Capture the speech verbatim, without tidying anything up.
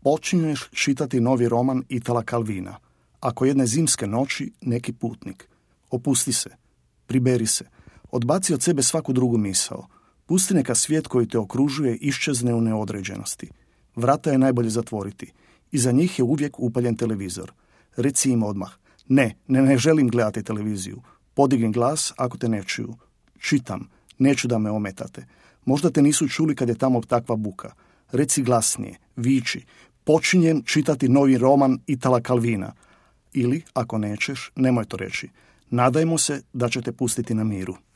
Počinješ čitati novi roman Itala Calvina. Ako jedne zimske noći neki putnik. Opusti se. Priberi se. Odbaci od sebe svaku drugu misao. Pusti neka svijet koji te okružuje iščezne u neodređenosti. Vrata je najbolje zatvoriti. Iza njih je uvijek upaljen televizor. Reci im odmah. Ne, ne, ne želim gledati televiziju. Podigni glas ako te ne čuju. Čitam. Neću da me ometate. Možda te nisu čuli kad je tamo takva buka. Reci glasnije. Viči. Počinjem čitati novi roman Itala Calvina. Ili, ako nećeš, nemoj to reći. Nadajmo se da će te pustiti na miru.